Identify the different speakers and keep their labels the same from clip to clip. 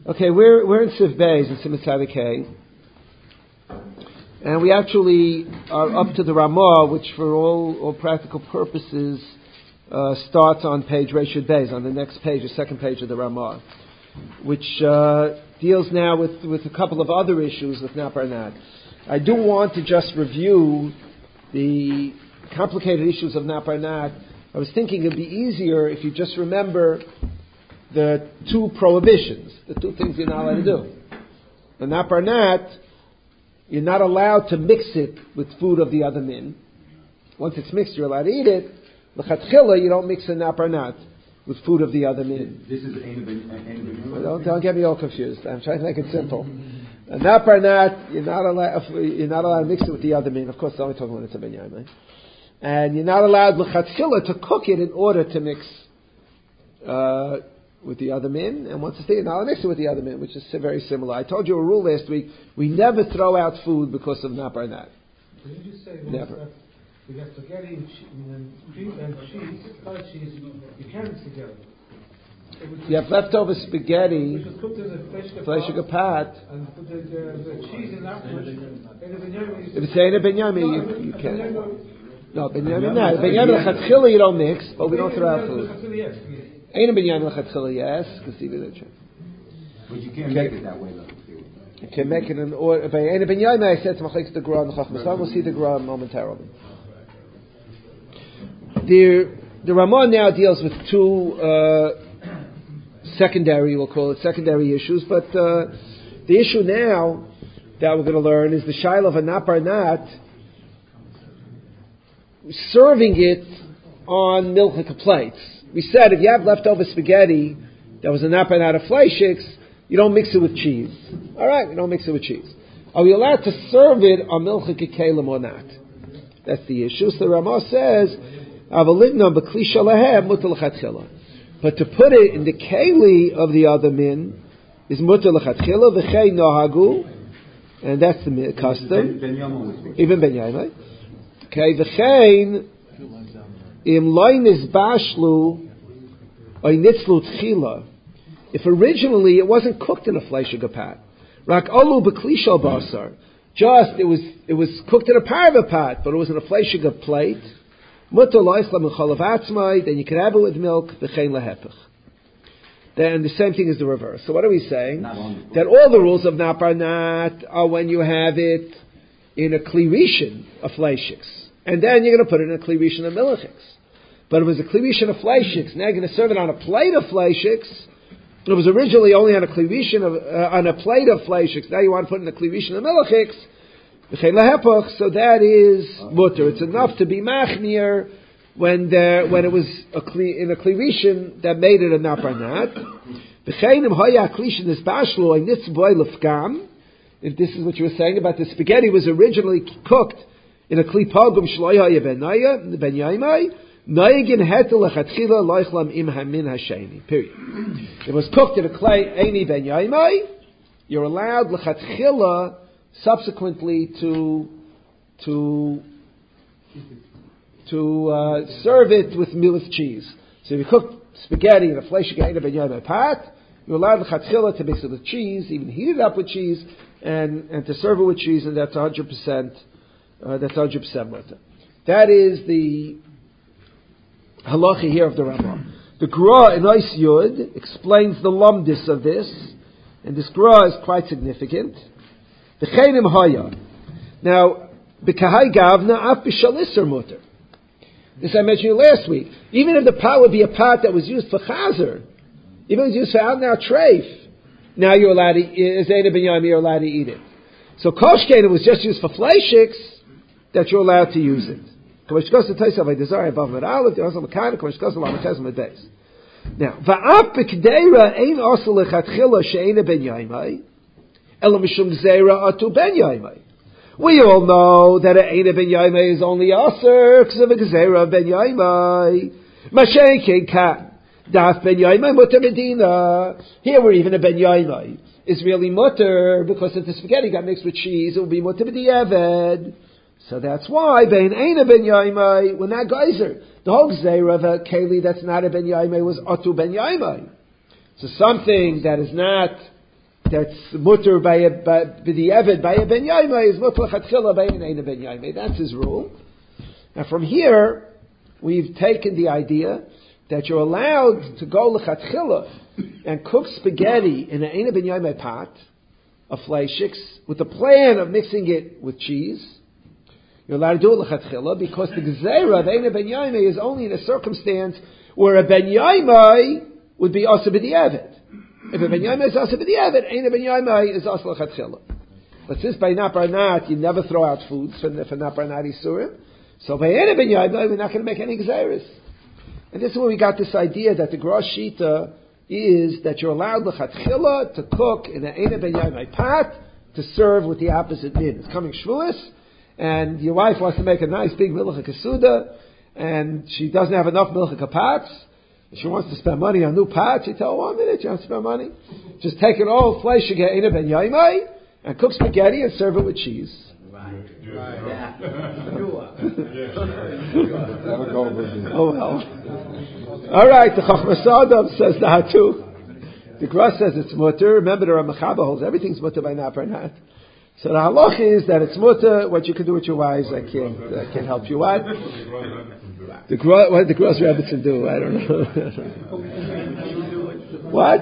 Speaker 1: Okay, we're in Siv Beis in Siman Tzadik Hey, and we actually are up to the Ramah, which for all practical purposes starts on page Reshud Beis, on the next page, the second page of the Ramah, which deals now with a couple of other issues with Naparnat. I do want to just review the complicated issues of Naparnat. I was thinking it'd be easier if you just remember the two prohibitions, the two things you're not allowed to do. The Naparnat, you're not allowed to mix it with food of the other min. Once it's mixed, you're allowed to eat it. L'chatchila, you don't mix a Naparnat with food of the other min.
Speaker 2: This is
Speaker 1: Don't get me all confused. I'm trying to make it simple. A Naparnat, you're not allowed to mix it with the other min. Of course, I'm only talking when it's a ben yaimai. And you're not allowed l'chatchila to cook it in order to mix with the other min, and once it's there, you're not allowed to mix it with the other min, which is very similar. I told you a rule last week: we never throw out food because of Naparnat.
Speaker 3: Can you just say
Speaker 1: never?
Speaker 3: We got spaghetti and cheese, cottage cheese. You can't mix together.
Speaker 1: You have leftover spaghetti,
Speaker 3: which was cooked in a
Speaker 1: fleishig pot,
Speaker 3: and put the cheese in afterwards.
Speaker 1: If it's in a ben yaimai, you can't. No, ben yaimai not. Ben yaimai l'chatchila you don't mix, but we don't throw out food. Ain't a ben yaimai l'chatchila, yes, because even the.
Speaker 2: But you can't make it that way, though.
Speaker 1: You can make it in order. But ain't a ben yaimai, I said to Machlekes the Gra and the Chacham. We'll see the Gra momentarily. The Ramah now deals with two secondary, we'll call it secondary issues, but the issue now that we're going to learn is the shaila of a Naparnat, serving it on milchika plates. We said if you have leftover spaghetti that was a Naparnat of fleishiks, you don't mix it with cheese. All right, we don't mix it with cheese. Are we allowed to serve it on milchika kelim or not? That's the issue. So the Ramah says, but to put it in the keli of the other min is mutar l'chatchila v'chei nohagu, and that's the custom. Even ben yaimai. Okay, v'chein im loy nizbashlu oy nitzlu tchila. If originally it wasn't cooked in a fleishig pot, rak olu b'kli shel basar, just it was cooked in a parva pot, but it was in a fleishig plate. Mutar loichla m'chalav atzmai, then you can have it with milk. V'chein lehepech. Then the same thing is the reverse. So what are we saying? That all the rules of Naparnat are when you have it in a kli rishon of fleishiks, and then you're going to put it in a kli rishon of milichiks. But it was a kli rishon of fleishiks. Now you're going to serve it on a plate of fleishiks. It was originally only on a kli rishon on a plate of fleishiks. Now you want to put it in a kli rishon of milichiks. So that is mutter. It's enough to be machmir when it was in a kli rishon that made it a Naparnat. If this is what you were saying about the spaghetti was originally cooked in a kli pagum shloya ben yaimai, noigin hetel lechatchila loichlam im hamin hasheni. Period. It was cooked in a clay eini ben yaimai. You're allowed lechatchila subsequently to serve it with cheese. So if you cook spaghetti in a fleishig eina ben yaimai pot, you're allowed lechatchila to mix it with cheese, even heat it up with cheese, and to serve it with cheese, and that's 100%. That's 100% mutter. That is the halacha here of the Rambam. The Gra in Ois Yud explains the lumdis of this, and this Gra is quite significant. The Chayim Haya. Now, b'kahai gavna af b'shalisser mutter. This I mentioned you last week. Even if the pot would be a pot that was used for chazer, even if it was used for out now treif, now you're allowed to, as Eina ben Yaimai, you're allowed to eat it. So koshkein was just used for fleishiks, that you're allowed to use it. Now, va'af b'kdeira ein osel lechatchila she'eina ben yaimai, ela mishum gzeira atu ben yaimai. We all know that an eina ben yaimai is only aser because of a gzeira ben yaimai. Mashenke ka daf ben yaimai mutter medina. Here we're even a ben yaimai is really mutter because if the spaghetti got mixed with cheese, it will be mutter b'diavad. So that's why bein eina ben yaimai, when that geyser, the whole gzeira of a keli that's not a ben yaimai was atu ben yaimai. So something that is not that's mutter by the Eved by a ben yaimai is mutter lechatchila by an ein ben yaimai. That's his rule. Now from here, we've taken the idea that you're allowed to go lechatchila and cook spaghetti in an ein ben yaimai pot of fleishiks with the plan of mixing it with cheese. You're allowed to do it lechatchila because the gezerah of ein ben yaimai is only in a circumstance where a ben yaimai would be asa b'di'evet. If a ben yaimai is asa b'di'evet, ein ben yaimai is asa lechatchila. But since by nat bar nat you never throw out foods for nat bar nat isurim, so by ein ben yaimai we're not going to make any gezerahs. And this is where we got this idea that the Grosh Shita is that you're allowed lechatchila to cook in an ein ben yaimai pot to serve with the opposite min. It's coming Shavuos, and your wife wants to make a nice big milcha kasuda, and she doesn't have enough milcha pots. She wants to spend money on new pots. You tell her, 1 minute, you have to spend money. Just take it all, flesh ein ben yaimai, and cook spaghetti and serve it with cheese.
Speaker 2: Yeah.
Speaker 1: Oh well. All right, the Chachmas Adam says that too. The Gross says it's mutter. Remember, the Ramachaba holds everything's mutter by nat bar nat. So the halach is that it's mutter. What you can do with your wives, I can't help you. What the Gross Rebbetzin do? I don't know. What?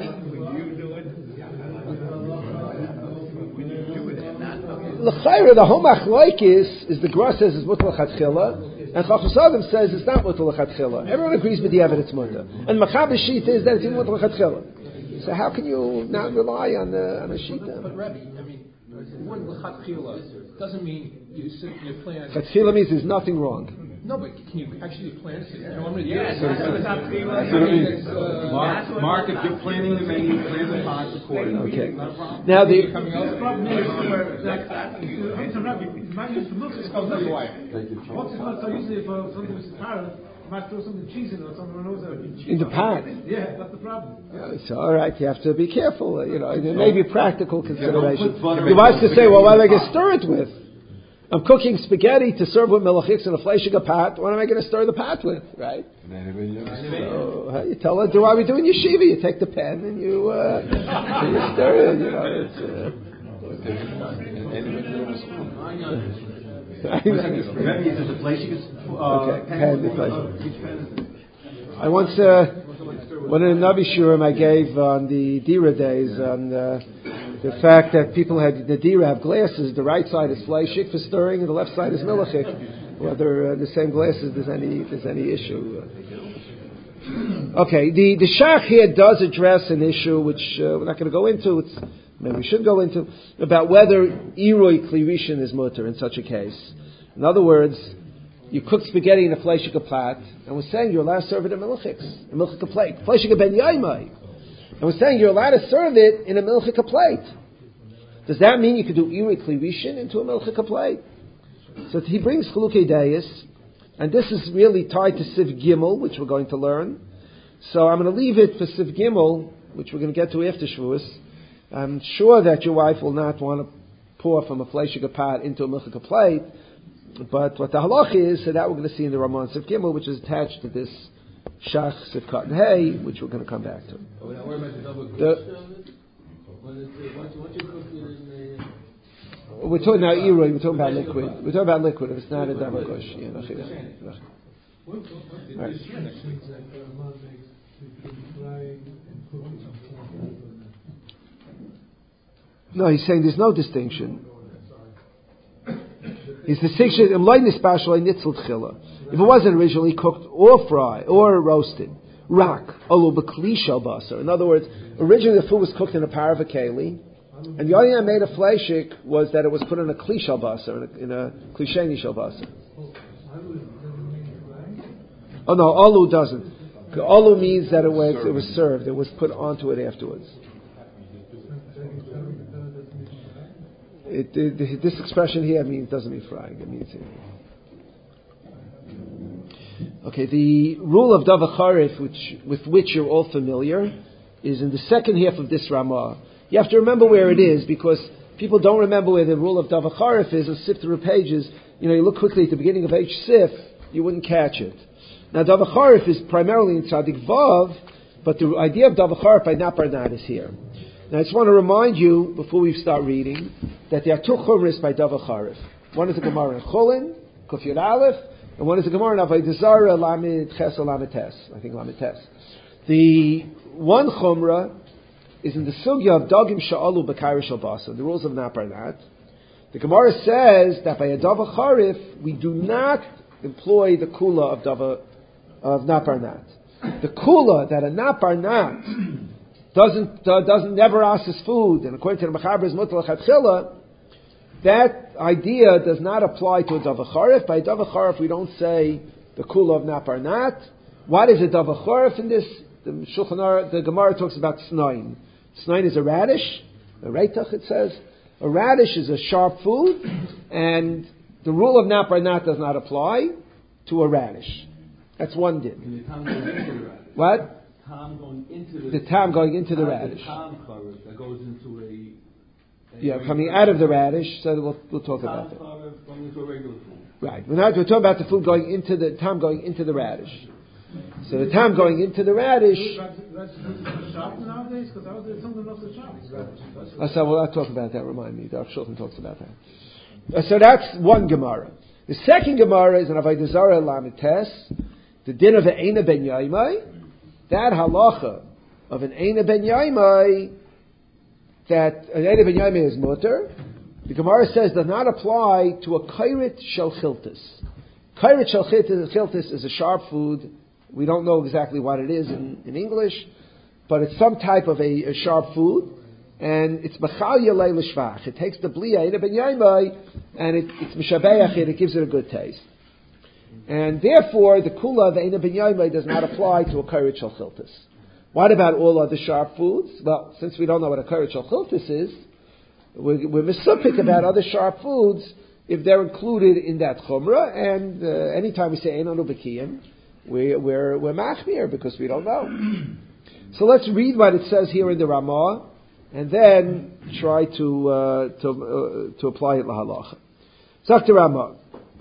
Speaker 1: L'chayra, the whole machlokes is the Gross says it's mutter l'chatchila, and Chachmas Adam says it's not mutter l'chatchila. Everyone agrees with the evidence mutter, and Machaber Shita is that it's mutter l'chatchila. So how can you not rely on a Shita?
Speaker 4: But Rebbe, I mean, the word l'chatchila doesn't mean you sit in your plan.
Speaker 1: Chatchila means there's nothing wrong.
Speaker 4: No, but can you actually plan to say, I'm going to do
Speaker 2: Yes,
Speaker 4: this?
Speaker 2: Mark, if you're planning the menu, plan the pots accordingly.
Speaker 1: Okay. Now the
Speaker 3: problem is,
Speaker 4: I'll tell you why.
Speaker 3: what's not so usually for something with carrot, you might throw something cheese in it or something knows that.
Speaker 1: in the pot.
Speaker 3: Yeah, that's the problem.
Speaker 1: So all right, you have to be careful. There may be practical consideration. Your wife to say, well, what am I going to stir it with? I'm cooking spaghetti to serve with melachix in a fleishiga pot. What am I going to stir the pot with, right? So you tell her, do what we do in yeshiva. You take the pen and you stir it. I once, one of the Navi Shurim I gave on the Dira days on the fact that people had the Dira have glasses. The right side is fleishik for stirring, and the left side is milachik. Whether the same glasses there's any issue. Okay, the Shach here does address an issue which we're not going to go into. Maybe we should go into about whether iroi klirishin is mutter in such a case. In other words, you cook spaghetti in a fleishika pot, and we're saying you're allowed to serve it in a milchika plate. Fleishika ben yaimai. And we're saying you're allowed to serve it in a milchika plate. Does that mean you could do iroi klirishin into a milchika plate? So he brings chalukei deis, and this is really tied to Siv Gimel, which we're going to learn. So I'm going to leave it for Siv Gimel, which we're going to get to after Shavuos. I'm sure that your wife will not want to pour from a fleishika pot into a milchika plate. But what the halach is, so that we're going to see in the Ramon Siv Gimel, which is attached to this Shach Siv Katan Hey, which we're going to come back to. We're talking about iroi. We're talking about liquid. We're talking about liquid. It's not a double gush. Right. No, he's saying there's no distinction. His distinction, if it wasn't originally cooked or fried or roasted, rak, olu b'kli shel basar. In other words, originally the food was cooked in a parava keli, and the only thing that made a fleishik was that it was put in a kli shel basar, in a klisheni shel basar. Oh no, olu doesn't. Olu means that it was served, it was put onto it afterwards. This expression here doesn't mean frying. It means okay. The rule of Dava Charif, with which you're all familiar, is in the second half of this Ramah. You have to remember where it is because people don't remember where the rule of Dava Charif is. And sift through pages. You look quickly at the beginning of H Sif, you wouldn't catch it. Now Dava Charif is primarily in Tzadik Vav, but the idea of Dava Charif by Nat Bar Nat is here. Now I just want to remind you, before we start reading, that there are two chumras by Dava Charif. One is a Gemara in Chulin, Kuf Yud Aleph, and one is a Gemara in Avodah Zarah, Lamed Ches or Lamed Tes. I think Lamed Tes. The one chumra is in the sugya of Dagim Sha'alu B'Kairish Al-Basa, the rules of Naparnat. The Gemara says that by a Dava Charif, we do not employ the kula of Naparnat. The kula that a Naparnat doesn't never ask his food, and according to the Mechaber is Mutal Chatchila, that idea does not apply to a Dava Charif. By a Dava Charif, we don't say the kula of Naparnat. What is a Dava Charif in this? The Gemara talks about Snain. Snain is a radish. A reitach, it says. A radish is a sharp food, and the rule of Naparnat does not apply to a radish. That's one din. What?
Speaker 5: Tam going into
Speaker 1: the tam going into the radish.
Speaker 5: That goes into
Speaker 1: coming out of the radish. So we'll talk about that.
Speaker 5: Going into a regular food.
Speaker 1: Right. We're talking about the food going into the tam going into the radish. So the tam going into the radish.
Speaker 3: That's sharp nowadays, because I was something else that's sharp.
Speaker 1: So we'll talk about that. Remind me. Dr. Shulchan talks about that. So that's one Gemara. The second Gemara is in Avodah Zarah Lamed Tes, the din of an Eina ben Yaimai. That halacha of an Eina ben Yaimai, that an Eina ben Yaimai is mutter, the Gemara says does not apply to a kairit shel chiltis. Kairit shel chiltis is a sharp food. We don't know exactly what it is in English, but it's some type of a sharp food, and it's machal yalei l'shvach. It takes the blia Eina ben Yaimai, and it's mishabeach it gives it a good taste. And therefore, the kula of Eina ben Yaimai does not apply to a kairit shel chiltis. What about all other sharp foods? Well, since we don't know what a kairit shel chiltis is, we're misupik about other sharp foods if they're included in that chumrah. And anytime we say Einanu B'kiyim, we're machmir because we don't know. So let's read what it says here in the Ramah, and then try to apply it lahalacha. Zok the Ramah.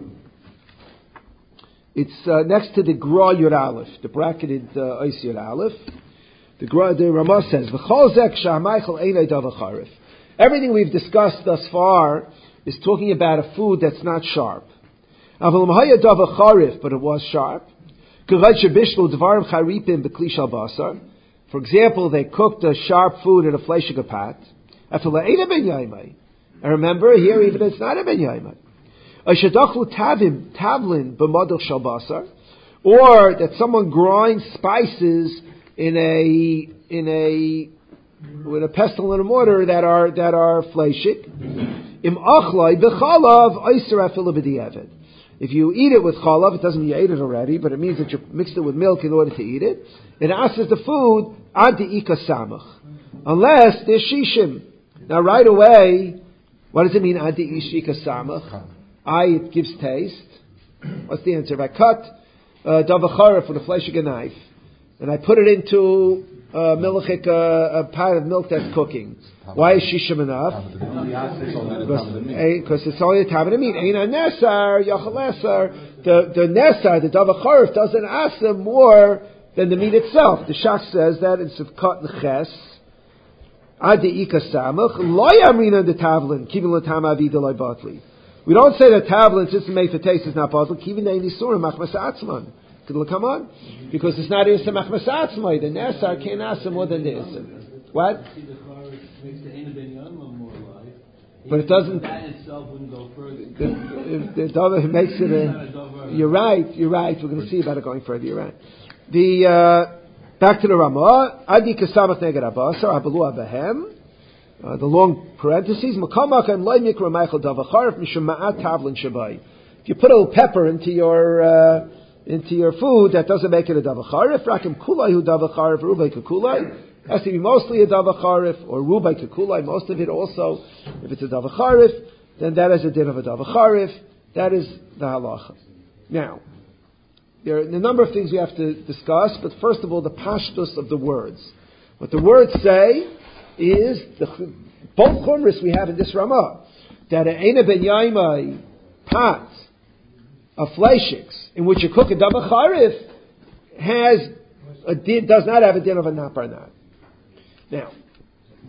Speaker 1: It's next to the Gra Yud Aleph, the bracketed Ois Yud Aleph. The Ramah says, "V'chol zek sha'ameichel einay dava charif." Everything we've discussed thus far is talking about a food that's not sharp. Aval mahaya dava charif, but it was sharp. K'vayt shebishlu dvarim charipim b'kli shal basar. For example, they cooked a sharp food in a fleishig pot. After la'ena ben yaimai. And remember, here even it's not a ben yaimai. Ashadachlu tavlin b'madach shal basar, or that someone grinds spices with a pestle and a mortar that are fleishik. Im achlai b'chalav oiser afilu b'diavad. If you eat it with chalav, it doesn't mean you ate it already, but it means that you mixed it with milk in order to eat it. It asks the food ad de'ika samach, unless there's shishim. Now right away, what does it mean ad de'ika samach? It gives taste. What's the answer? If I cut dava charif with a fleshig knife, and I put it into a pot of milk that's cooking, why is shishim enough? Because it's only a tav meat. Eina nesar yachal esar. The nesar, the dava charif, doesn't ask them more than the meat itself. The Shach says that it's cut in ches. Adi ika samach lo yamrina the tavlin kivin l'tam avida loy batli. We don't say that tavlin, since it's made for taste, is not possible. Kivin ne'in isur machmas atzman. Come on, because it's not isur machmas atzman. The nesar can't ask more than the isur. What? But it doesn't.
Speaker 5: That itself wouldn't go further.
Speaker 1: The dava makes it a. You're right. We're going to see about it going further. You're right. Back to the Ramah. Adi kasamach neged abasar abalu abahem. The long parentheses. If you put a little pepper into your food, that doesn't make it a dava charif. Rakim kulai hu dava charif, rubai kakulai. Has to be mostly a dava charif, or rubai kakulai, most of it also. If it's a dava charif, then that is a din of a dava charif. That is the halacha. Now, there are a number of things we have to discuss, but first of all, the pashtus of the words. What the words say is both chumras we have in this Ramah, that an Eina ben Yaimai pot of fleishiks in which you cook a dava charif does not have a din of a naparnat. Now,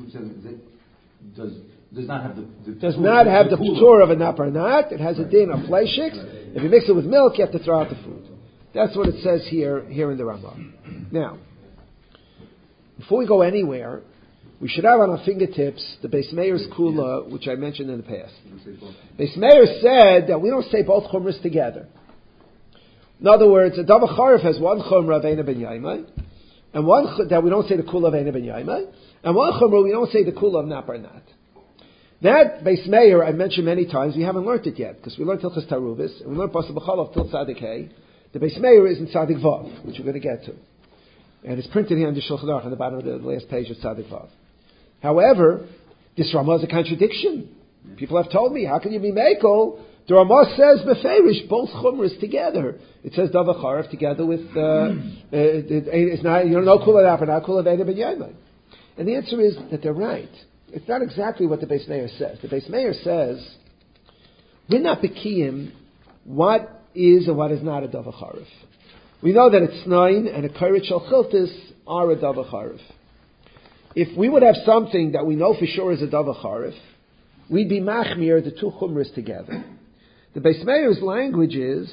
Speaker 6: which does not have the
Speaker 1: does not have the p'tur of a naparnat. It has a din of fleishiks. If you mix it with milk, you have to throw out the food. That's what it says here in the Rambam. Now, before we go anywhere, we should have on our fingertips the Beis Meir's Kula, which I mentioned in the past. Beis Meir said that we don't say both chumras together. In other words, a Dava Charif has one chumra of Eina Ben Yaimai, and one that we don't say the Kula of Eina Ben Yaimai, and one chumra we don't say the Kula of Naparnat. That Beis Meir I mentioned many times. We haven't learned it yet because we learned Hilchos Tarubis and we learned Pasuk B'Chalav till Tzadik Hey. The Beis Meir is in Tzadik Vav, which we're going to get to, and it's printed here on the Shulchan Aruch on the bottom of the last page of Tzadik Vav. However, this Ramah is a contradiction. People have told me, how can you be Mekel? The Ramah says Beferish both chumras together. It says Dava Charif together with it's not no Kula Naparnat, Kula Eina Ben Yaimai. And the answer is that they're right. It's not exactly what the Beis Meir says. The Beis Meir says, we're not bekiyim what is and what is not a Dava Charif. We know that it's Snain and a Kairit Shal Chiltis are a Dava Charif. If we would have something that we know for sure is a Dava Charif, we'd be machmir the two chumras together. The Beis Meir's language is,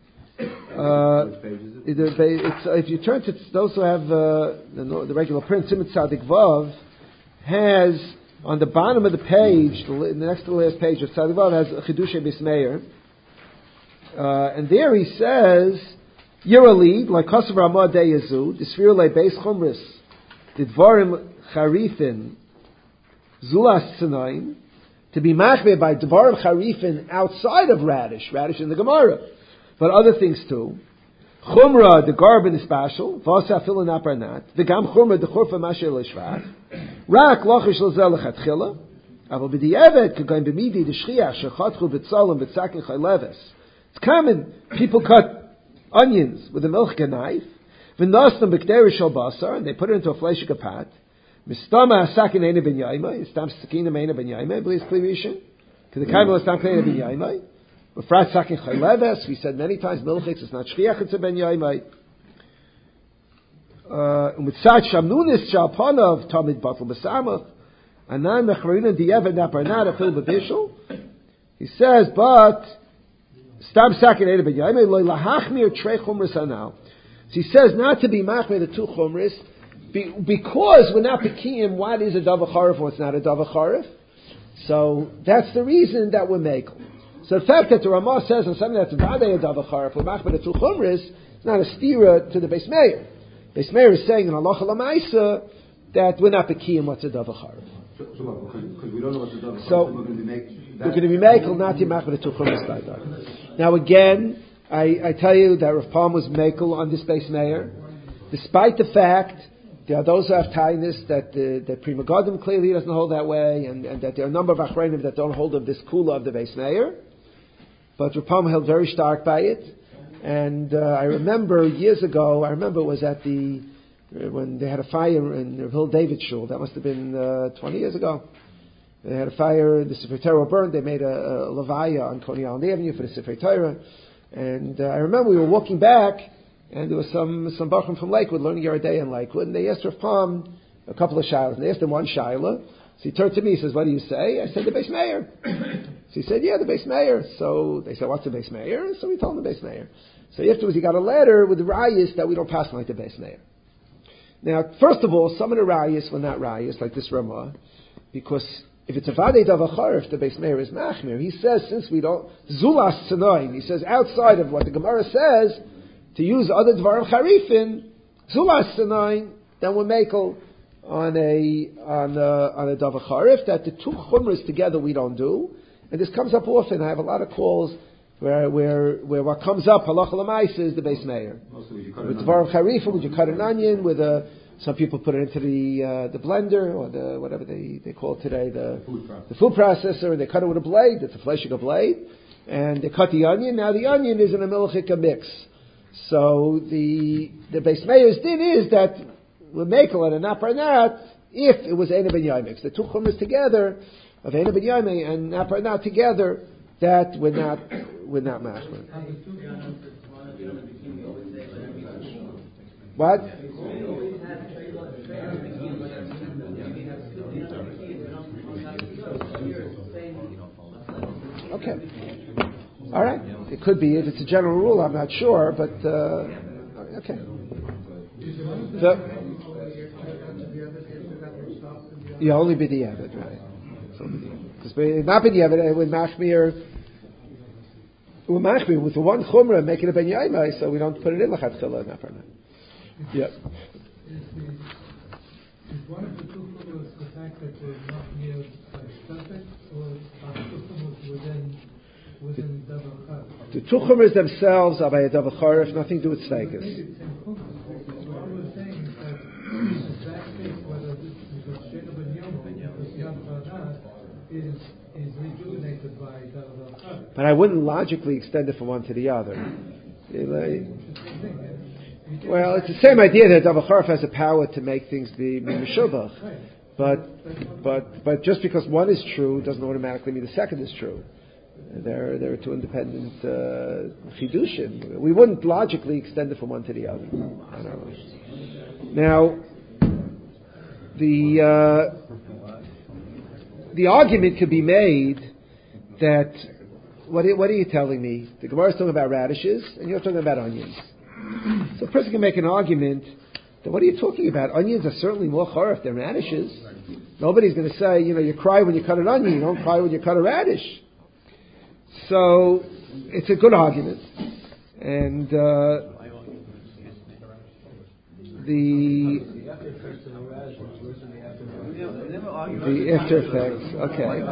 Speaker 1: if you turn to those who have the regular print, Siman Tzadik Vav has on the bottom of the page, the next to the last page of Tzadik Vav has Chidushay Beis Meir, and there he says, Yirali, like Kosav Ramah De Yezu, Disfir Le Beis Chumris, Didvarim Charifin, Zulas Tzanaim, to be machmir by Dvarim Charifin outside of radish in the Gemara, but other things too. Chumra, the Garbin is special, Vasa Filan Aparnat, the Gam Chumra, the Churfa Masher Lishvat, Rak Lochish Lazel Lechatchila, Aval B'di'evet, Kagaim B'midi, the Shchiach, Shechatchu B'tzalim, B'tzakin Chayleves. It's common, people cut onions with a milchika knife, V'nostam B'kderi Shal Basar, and they put it into a fleshika pot, Mistama Sakin Eina Ben Yaimai, Stam Sakin Eina Ben Yaimai, B'lis Klivishin, K'dekayim Stam Eina Ben Yaimai, B'frat Sakin Chayleves, we said many times, milchik, it's not Shchiach, it's a Ben Yaimai, Umitzat Shamnunis Shalpanov, Tamid Batal B'samach, Anan Mecharina Di'evet Naparnat, Afil B'bishul, he says, but, Stam Sakin Eina Ben Yaimai, Loi Lahachmir Trei Chumris Anal. So he says not to be machmir the two chumris, because we're not pekiyim what is a Dava Charif or what's not a Dava Charif. So that's the reason that we're makel. So the fact that the Ramah says on something that's vadei a Dava Charif, we're machmir the two chumris, it's not a stira to the Beis Meir. Beis Meir is saying in Halacha L'Maisa that we're not pekiyim what's a Dava Charif.
Speaker 6: Because we don't know what's a Dava Charif,
Speaker 1: so
Speaker 6: we're going to be
Speaker 1: makel, not to machmir the two chumris. Now again, I tell you that Rav Palm was makel on this Beis Meir, despite the fact there are those who have tainus that Prima Godim clearly doesn't hold that way, and that there are a number of Achreinim that don't hold of this kula of the Beis Meir. But Rav Palm held very stark by it, and I remember years ago. It was at when they had a fire in Rav Hill David Shul. That must have been 20 years ago. They had a fire. The Sefer Torah burned. They made a levaya on Coney Island Avenue for the Sefer Torah. And I remember we were walking back, and there was some bachrim from Lakewood learning Yeridei in Lakewood, and they asked Rav Palm a couple of shilas. And they asked him one shilah. So he turned to me. He says, "What do you say?" I said, "The Beis Meir." So he said, "Yeah, the Beis Meir." So they said, "What's the Beis Meir?" So we told him the Beis Meir. So afterwards, he got a letter with the rayas that we don't pass like the Beis Meir. Now, first of all, some of the rayas were not rayas like this Ramah, because if it's a vadei Dava Charif, the Beis Meir is machmir. He says, since we don't, Zulas Tzanoim, he says, outside of what the Gemara says, to use other Dvarim Charifin, Zulas Tzanoim, then we're makel on a Dava Charif, that the two chumras together we don't do. And this comes up often. I have a lot of calls where what comes up, halacha l'maisa, is the Beis Meir. With Dvarim Charifin, would you cut an onion with some people put it into the blender, or the whatever they call it today, the food processor, and they cut it with a blade. It's a fleshika blade, and they cut the onion. Now the onion is in a milchika mix. So the Beis Meir's din is that we're makel and a naparnat if it was Eina Ben Yaimai. The two chumras together of Eina Ben Yaimai and naparnat together, that we're not machmir. What? Okay. All right. It could be. If it's a general rule, I'm not sure, but okay. So, yeah, only b'diavad, right? Because not b'diavad, it would machmir. With the one chumrah, make it a ben yaimai, so we don't put it in l'chatchila. Yeah.
Speaker 3: Is one of the two chumras the fact that they're not near perfect, or are the two chumras within davar chaf?
Speaker 1: The two chumras themselves are by a davar charif, nothing to do with steikus.
Speaker 3: Maybe the same chumra. What I was saying is that that case, whether this is Shekha ben Yom, because Yom Chadas is rejuvenated by davar chaf.
Speaker 1: But I wouldn't logically extend it from one to the other. Well, it's the same idea that Davar Charif has the power to make things be meshubach, but just because one is true doesn't automatically mean the second is true. They're two independent chidushim. We wouldn't logically extend it from one to the other. I don't know. Now, the argument could be made that what are you telling me? The Gemara is talking about radishes, and you're talking about onions. So a person can make an argument that what are you talking about? Onions are certainly more charif than radishes. Nobody's going to say, you cry when you cut an onion, you don't cry when you cut a radish. So it's a good argument. And the after effects, okay.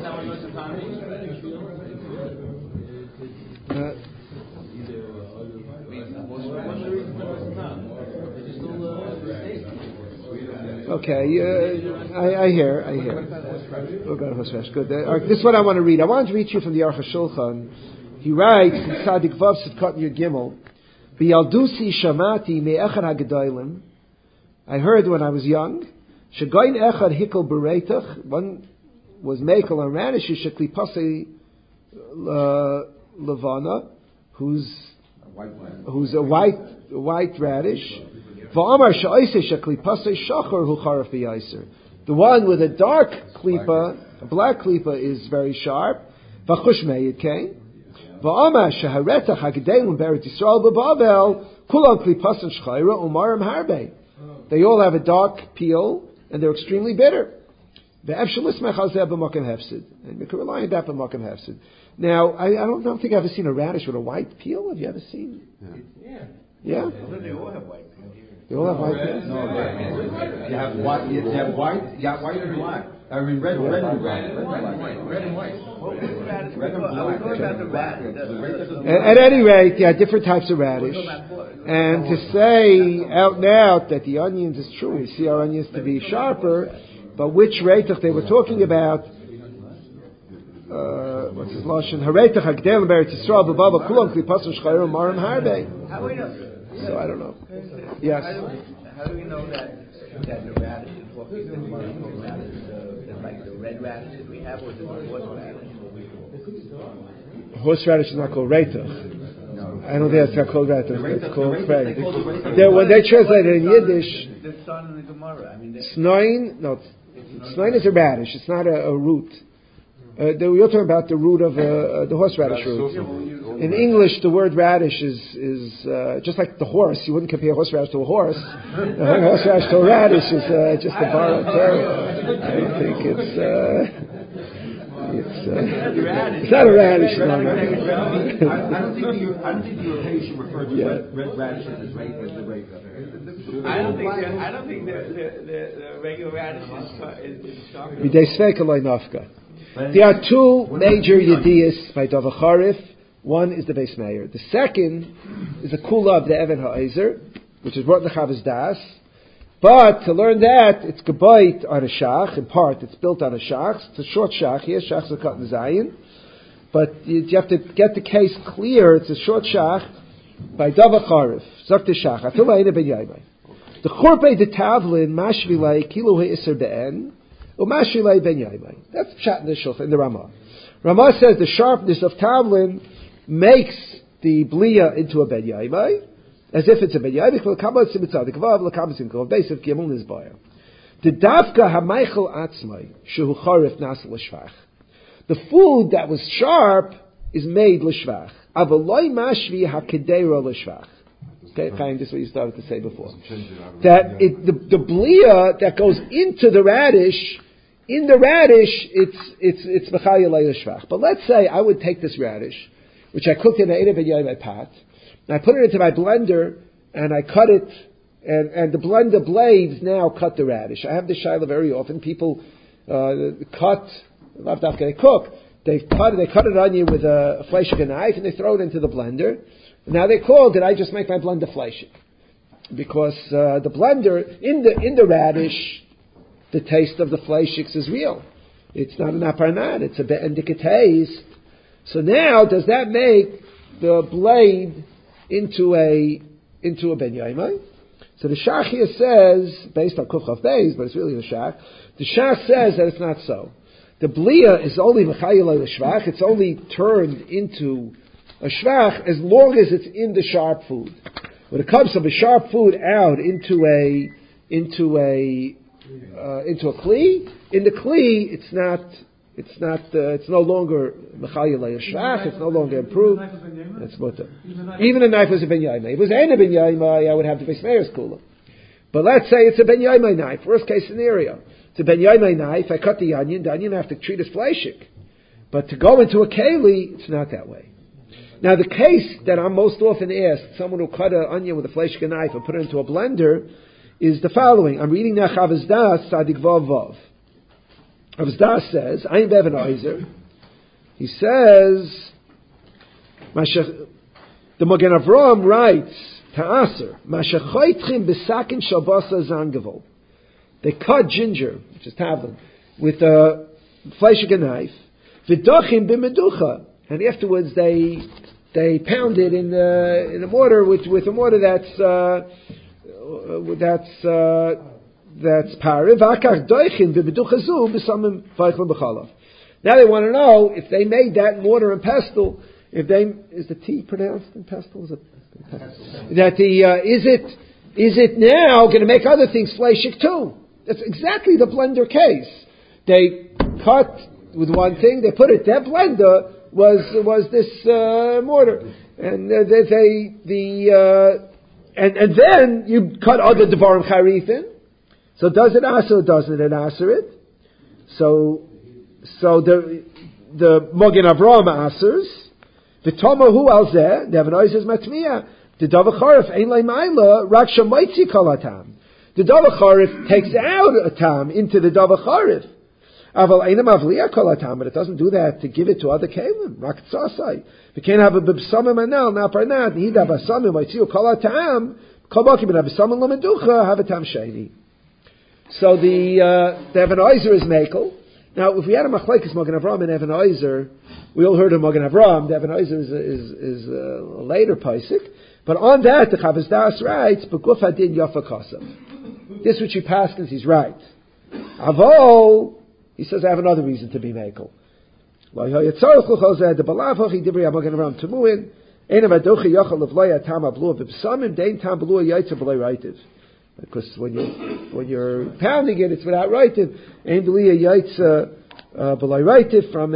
Speaker 1: Okay, I hear. Good. This is what I want to read. I want to read you from the Aruch HaShulchan. He writes in Tzadik Vav Sivkot Yud Gimel, B'yaldusi shamati me'echad ha'gedolim. I heard when I was young, shegoyin echad hikol bereitach. One was mekel on radishes sheklipasei levana, who's a white radish. The one with a dark klipa, a black klipa, is very sharp. They all have a dark peel, and they're extremely bitter. And you can rely on that b'makom hefsid. Now, I don't think I've ever seen a radish with a white peel. Have you ever seen? Yeah?
Speaker 2: They all have white.
Speaker 1: They all have white peels?
Speaker 6: No, you have white and black. I mean, red and black. Red and white.
Speaker 1: At any rate, different types of radish. And to say out and out that the onions is true, we see our onions to be sharper, but which reitach they were talking about, what's his lashon? Hareitach hagdel beretz Yisrael b'bava kulam klipasun shchayim marim harbe.
Speaker 2: How do we know?
Speaker 1: So I don't know. Yes.
Speaker 2: How do we know that the radish is walking like the red radishes we have, or the horseradish?
Speaker 1: Horseradish is not called reitach. I don't think it's not called reitach. It's called preg. When they translate it in Yiddish,
Speaker 2: The son in the Gemara.
Speaker 1: Snoin is a radish. It's not a root. You're talking about the root of the horseradish root. In English, the word radish is just like the horse. You wouldn't compare horseradish to a horse. Horseradish to a radish is just a borrowed term. I don't think it's not a radish. No.
Speaker 6: I don't think the Europeans should refer to red radishes as the rape.
Speaker 2: I don't think the regular radish is sharp.
Speaker 1: There are two major yediyas by Davar Charif. One is the Beis Meir. The second is the Kula of the Even HaEzer, which is brought in the Chavos Das. But to learn that, it's gebayt on a shach. In part, it's built on a shach. It's a short shach here. Shachs are cut in Zayin. But you have to get the case clear. It's a short shach by Davar Charif. Zok the shach. Afilu ha'ina ben yaimai. The chorpei de tavlin mashvilei kilu ha'isr be'en u'mashvilei ben yaimai. That's pshat in the shulchan, in the Ramah. Ramah says the sharpness of tavlin makes the blia into a ben yaimai, as if it's a ben yaimai. The davka hameichel atzmai shehu charif nas l'shvach. The food that was sharp is made l'shvach. Avaloi mashvi hakedera l'shvach. Okay, Chaim, this is what you started to say before. That the blia that goes into the radish, in the radish, it's mechayel l'shvach. But let's say I would take this radish, which I cooked in an Erev Yoyim pot, and I put it into my blender, and I cut it, and the blender blades now cut the radish. I have this shaila very often. People cut, not after they cook, they cut an onion with a fleshik knife, and they throw it into the blender. And now they call, did I just make my blender fleshik? Because the blender, in the radish, the taste of the fleshiks is real. It's not an aparnat, it's a be'endika taste. So now, does that make the blade into a ben yaimai? So the Shach here says, based on Kufchav Beis, but it's really the Shach, the Shach says that it's not so. The blia is only mechayel l'shvach, it's only turned into a shvach as long as it's in the sharp food. When it comes from a sharp food out into a kli, in the kli it's no longer mechayel l'shvach, it's no longer improved. It's mutter. Even a knife was a ben yaimai. If it was a ben yaimai, I would have the Beis Meir's kula. But let's say it's a ben yaimai knife. Worst case scenario, it's a ben yaimai knife. I cut the onion I have to treat as fleshik. But to go into a keli, it's not that way. Now the case that I'm most often asked, someone who cut an onion with a fleshik knife and put it into a blender, is the following. I'm reading now Chavaz Das Sadik Vav Vav. Chavaz Das says, Ayin Bevan Oizer. He says, the Magen Avraham writes, Ta'aser, Mashachoitchim besakin shabasa zangevel. They cut ginger, which is tavlin, with a fleshik knife, v'dochim b'meducha, and afterwards they pound it in a mortar with a mortar that's pariv. V'akach doichin b'meducha zu b'samim v'aychlim b'chalav. Now they want to know if they made that mortar and pestle. Is the T pronounced in pestle? Is it now going to make other things fleshik too? That's exactly the blender case. They cut with one thing, they put it. That blender was this mortar, and and then you cut other devarim charifin. So does it aser or doesn't it aser it? So the Magen Avraham asers. The Tomahu al zeh, the Evan says matmiya. The Dava Charif ein lei ma'ila rak shamaitzi kol hatam. The Dava Charif takes out a tam into the Dava Charif. Aval eina mavliya kol hatam, but it doesn't do that to give it to other kelim. Rak tzasai. We can't have a b'samim anal na parnat. Nida b'samim maitziu kol hatam. Kol baki ben b'samim lo meducha have a tam sheni. So the Evan is mekel. Now, if we had a machlekes Magen Avraham and Evan Oizer, we all heard of Magen Avraham. The Evan Oizer is a later paisik, but on that the Chavaz Das writes, "Beguf hadin yafa kasav." This which he paskins, he's right. Avol, he says, I have another reason to be mekel. The balav he dibri Magen Avraham temuin. Einav adochi yachal levlaya tam ablu v'b'samim dein tam b'lu yaitzer b'lei raitiv. Because when you're pounding it, it's without raitiv. Ein b'liya yaitzer b'lei raitiv from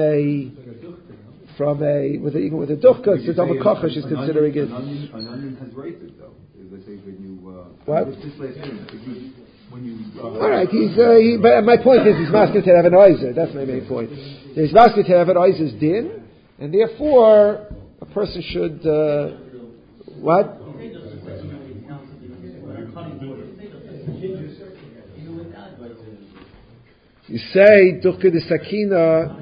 Speaker 1: a with a duchka. It's a double kocha. She's considering it.
Speaker 6: An onion has raitiv though. They say when you
Speaker 1: what?
Speaker 6: When you
Speaker 1: all right, but my point is, he's masking to have an oizer. That's my main point. He's masking to have an oizer's din, and therefore a person should what? You say duchka de sakina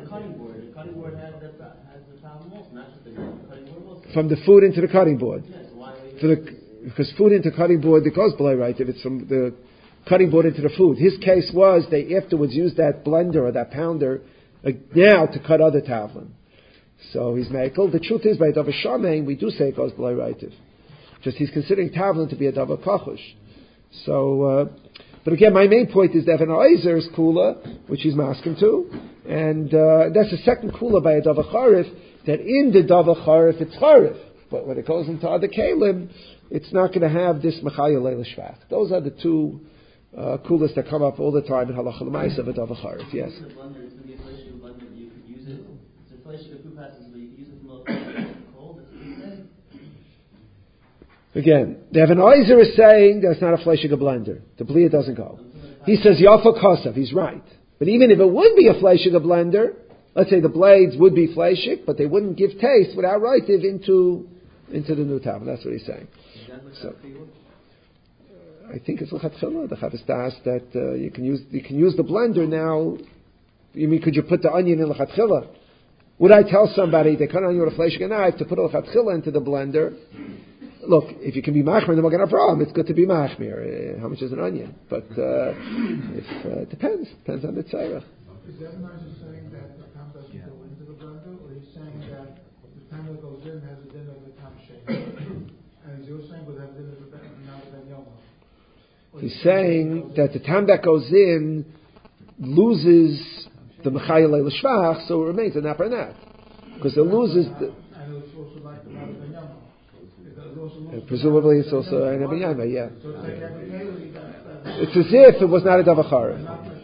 Speaker 1: from the food into the cutting board. Because food into cutting board, it goes below right if it's from the cutting board into the food. His case was they afterwards used that blender or that pounder now to cut other tavlin. So he's mekel. The truth is, by Dava Shamein, we do say it goes below right if. Just he's considering tavlin to be a Dava Kachush. So, but again, my main point is Evan Oizer's kula, which he's masking to, and that's the second kula by a Dava Charif, that in the Dava Charif it's Charif, but when it goes into other Kalim, it's not going to have this Mechayel Leil Shvach. Those are the two kulas that come up all the time in Halacha L'Maisa of a Dava Charif, yes.
Speaker 7: fleshing a few passes, but you can use it from a cold. That's what he's saying.
Speaker 1: Again, the Evan Oizer is saying that's not a fleshing a blender. The Blia doesn't go. He says Yafa Kosav. He's right. But even if it would be a fleshing a blender, let's say the blades would be fleshing, but they wouldn't give taste without rightive into the new tab. That's what he's saying. So, I think it's l'chatchila. The Chavis das that you can use the blender now. You mean could you put the onion in l'chatchila? Would I tell somebody they cut onion with a fleshing a knife to put a l'chatchila into the blender? Look, if you can be machmir, then we're going to have a problem. It's good to be machmir. How much is an onion? But it depends on the tzarech.
Speaker 3: Is Ebenezer saying that the tam doesn't go into the blender, or he's saying that the tam that goes in has a din of the tam shame? And you're saying would have a din of the ben yoma?
Speaker 1: He's saying that the tam that goes in loses the mechayel l'shvach, so it remains a naparnat. Because it loses the...
Speaker 3: And it's also like the ben yoma.
Speaker 1: Presumably it's also an abiyama, yeah.
Speaker 3: So it's like
Speaker 1: it's as if it was not a davachar.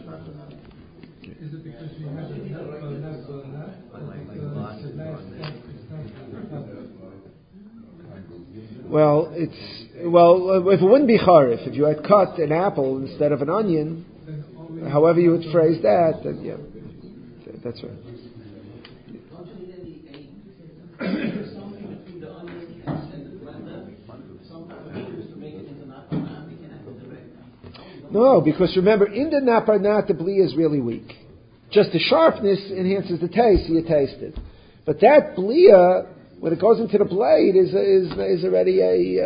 Speaker 3: Is it because he has
Speaker 1: Well, if it wouldn't be charif, if you had cut an apple instead of an onion, however you would phrase that, then yeah, that's right. No, because remember, in the naparnat, the bli is really weak. Just the sharpness enhances the taste, so you taste it. But that blia, when it goes into the blade, is already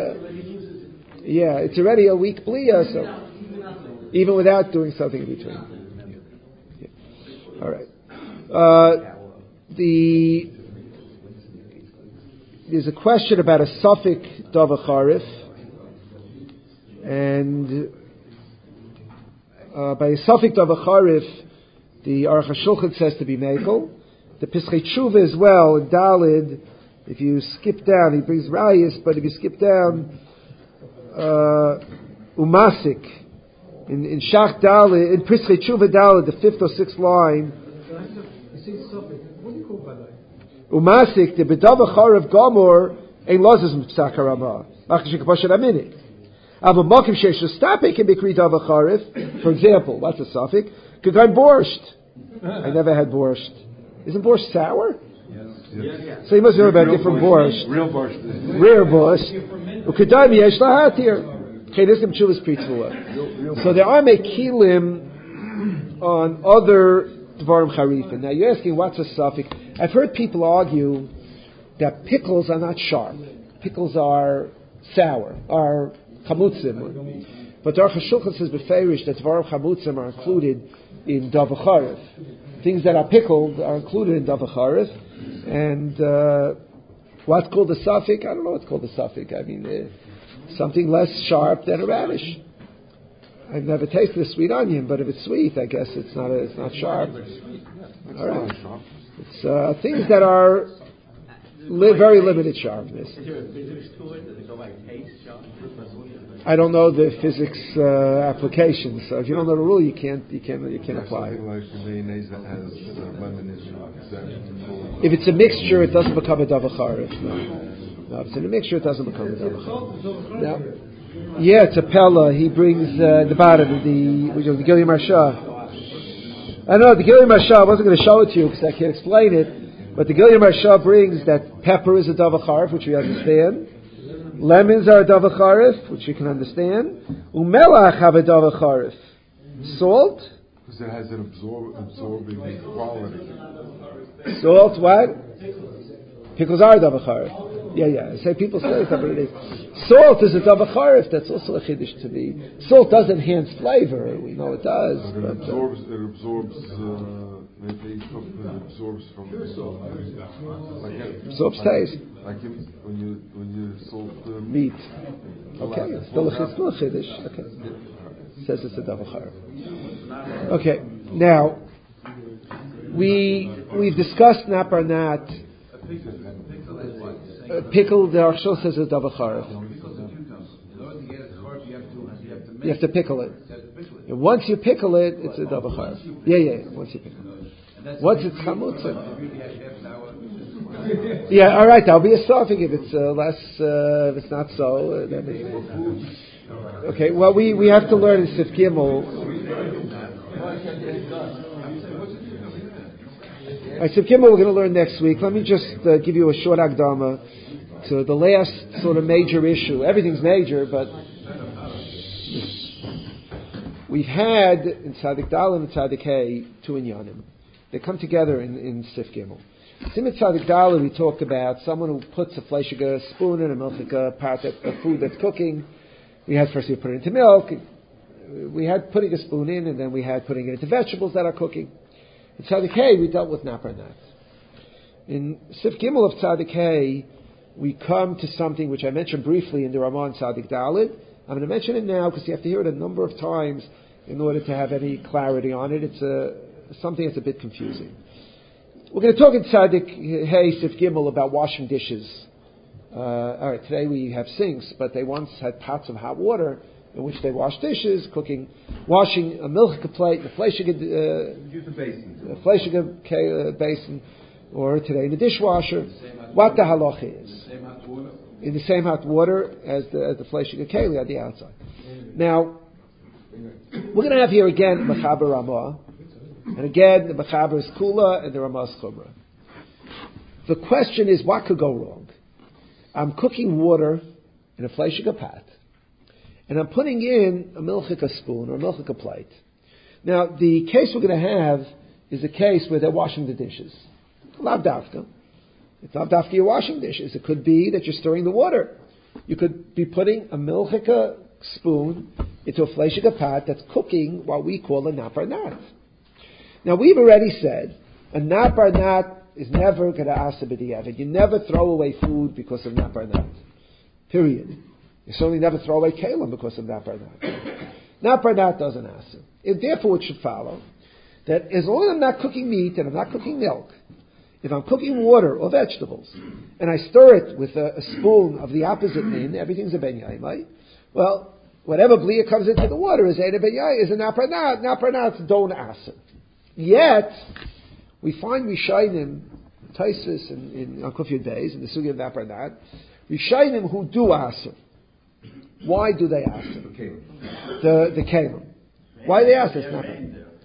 Speaker 1: it's already a weak blia, so even without doing something in between. Yeah. All right. There's a question about a suffix davacharif, and by a suffix davacharif, the Aruch HaShulchan says to be mekel. The Pischei Tshuva as well, in Dalid, if you skip down, he brings rayas, but if you skip down, umasik, in Shach Dalid, in Pischei Tshuva Dalid, the 5th or 6th line, umasik, the bedavachar of Gomor, ein lozes m'psakar Ramah, achashik pashat aminik. Ava makim shesh stapik can be kri davacharif. For example, what's a suffix? Kagaim borscht. I never had borscht. Isn't borscht sour? Yes. So you must know about different borscht.
Speaker 6: Real borscht.
Speaker 1: Rare borscht. Ukadaim yesh lahatir. Cheniskim chuvas pritzvula. So there are mekilim on other dvarim charifin. Now you're asking what's a suffix. I've heard people argue that pickles are not sharp. Pickles are sour, are chamutzim. But Aruch HaShulchan says beferish that dvarim chamutzim are included in davacharif. Things that are pickled are included in davacharif. And what's called a suffix? I don't know what's called a suffix. I mean, something less sharp than a radish. I've never tasted a sweet onion, but if it's sweet, I guess it's not sharp. All right. It's things that are very limited sharpness.
Speaker 2: Is there a physics to it? Does it go by taste sharp?
Speaker 1: I don't know the physics application, so if you don't know the rule, you can't apply it. If it's a mixture, it doesn't become a davacharif. No, if it's in a mixture, it doesn't become a davacharif. No. Yeah, it's a pella. He brings the bottom of the Gilui Marsha. I know the Gilui Marsha. I wasn't going to show it to you because I can't explain it, but the Gilui Marsha brings that pepper is a davacharif, which we understand. Lemons are a davacharif, which you can understand. Umelach have a davacharif. Salt?
Speaker 8: Because it has an absorbing quality.
Speaker 1: Salt, what? Pickles are a davacharif. Yeah. Say people say it's not what it is. Salt is a davacharif. That's also a chiddush to me. Salt does enhance flavor. We know it does.
Speaker 8: But it absorbs. Maybe it absorbs from the salt.
Speaker 1: Absorbs taste.
Speaker 8: Like when you salt
Speaker 1: meat. Okay, it's still a chiddush. Okay, it says it's a davacharif. Okay, now we've discussed naparnat. Pickled, the Aruch HaShulchan says a davacharif. You have to pickle it. And once you pickle it, it's a davacharif. Yeah. Once you pickle it. What's its chamutza? Yeah, all right. That'll be a suffix if it's less. If it's not so, then okay. Well, we have to learn in Sif Gimel. Sif Gimel we're going to learn next week. Let me just give you a short Akdama to the last sort of major issue. Everything's major, but we've had in Tzadik Dal and Tzadik Hey two inyanim. They come together in Sif Gimel. Simit Tzadik Dal, we talked about someone who puts a fleishiga spoon in a milchika part of food that's cooking. We had first we put it into milk. We had putting a spoon in, and then we had putting it into vegetables that are cooking. In Tzadik Hey, we dealt with napar nat. In Sif Gimel of Tzadik Hey, we come to something which I mentioned briefly in the Ramah and Tzadik Dalid. I'm going to mention it now because you have to hear it a number of times in order to have any clarity on it. It's something that's a bit confusing. We're going to talk in Tzadik Hey Sif Gimel about washing dishes. All right, today we have sinks, but they once had pots of hot water in which they wash dishes, washing a milchika plate, a fleishiga basin, or today in the dishwasher. What the halacha is in the same hot water as the fleishiga keli on the outside. Now we're going to have here again Mechaber Ramah, and again the Mechaber is Kula and the Ramah is Chumrah. The question is, what could go wrong? I'm cooking water in a fleishiga pot, and I'm putting in a milchika spoon or a milchika plate. Now, the case we're going to have is a case where they're washing the dishes. Lav dafka. It's not dafka you're washing dishes. It could be that you're stirring the water. You could be putting a milchika spoon into a fleishiga pot that's cooking what we call a napar nat. Now, we've already said a napar nat is never going to asa b'diavad. You never throw away food because of napar nat. Period. You certainly never throw away kalim because of napar nat. Napar nat doesn't asa. Therefore, it should follow that as long as I'm not cooking meat and I'm not cooking milk, if I'm cooking water or vegetables and I stir it with a spoon of the opposite min, everything's a ben yaimai. Well, whatever blia comes into the water is a ben yaimai, is a napar nat. Napar nats don't asa. Yet we find Rishayim, Taisus in Kuf Yud Beis, in the Sugi of Napar Nat, Rishayim who do asa. Why do they asa? The kelim. Why do they asa? It's not.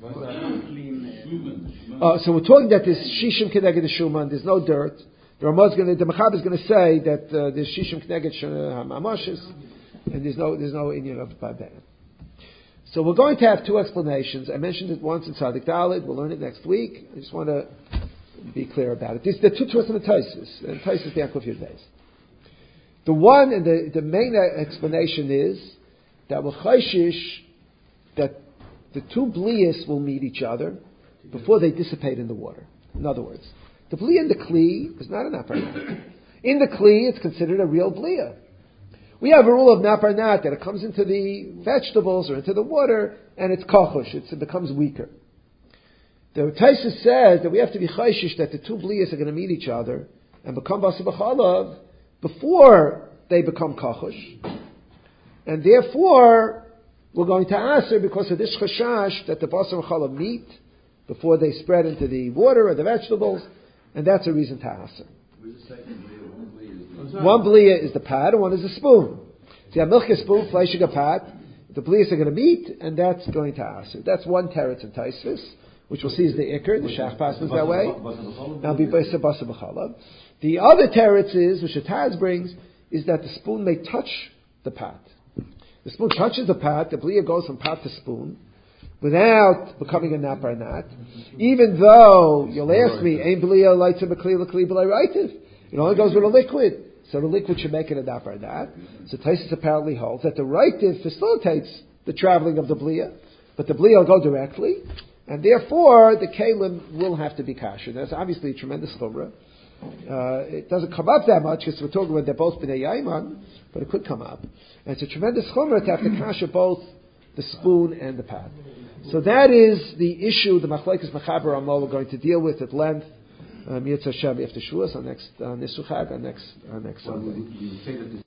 Speaker 1: So we're talking that there's shishim keneged the shuman. There's no dirt. The Mechaber is going to say that there's shishim keneged hamashis, and there's no inyan of baben. So we're going to have two explanations. I mentioned it once in Tzadik Dalid. We'll learn it next week. I just want to be clear about it. There are two twists in the Taisus. And Taisus the Kuf Yud Beis. The one and the main explanation is that we're chayshish that the two blias will meet each other before they dissipate in the water. In other words, the blia in the kli is not an napar nat. In the kli, it's considered a real blia. We have a rule of napar nat that it comes into the vegetables or into the water and it's kachush, it becomes weaker. The Taisus says that we have to be chayshish that the two blias are going to meet each other and become basa b'chalav before they become kachush, and therefore we're going to aser because of this chashash that the basa b'chalav meet before they spread into the water or the vegetables, and that's a reason to aser. One blia is the pot, and one is a spoon. So you have milk a spoon, fleishiga pot. The blias are going to meet, and that's going to aser. That's one teretz in Taisvis, which we'll see is the ikr. The shach passes that way. Now be basa b'chalav. The other teretz is, which the Taz brings, is that the spoon may touch the pot. The spoon touches the pot. The blia goes from pot to spoon without becoming a napar nat. Even though you'll ask me, "Ein blia lights a b'kli l'kli b'lay reitiv." It only goes with a liquid. So the liquid should make it a napar nat. So Taisus apparently holds that the reitiv facilitates the traveling of the blia, but the blia will go directly, and therefore the kalim will have to be kasher. That's obviously a tremendous chumrah. It doesn't come up that much because we're talking about they're both b'nei yaiman, but it could come up. And it's a tremendous chumrah to have to kasher both the spoon and the pot. So that is the issue the Machlekes Mechaber Ramah we're going to deal with at length. Mitzvah Hashem after Shavuos on next Sunday.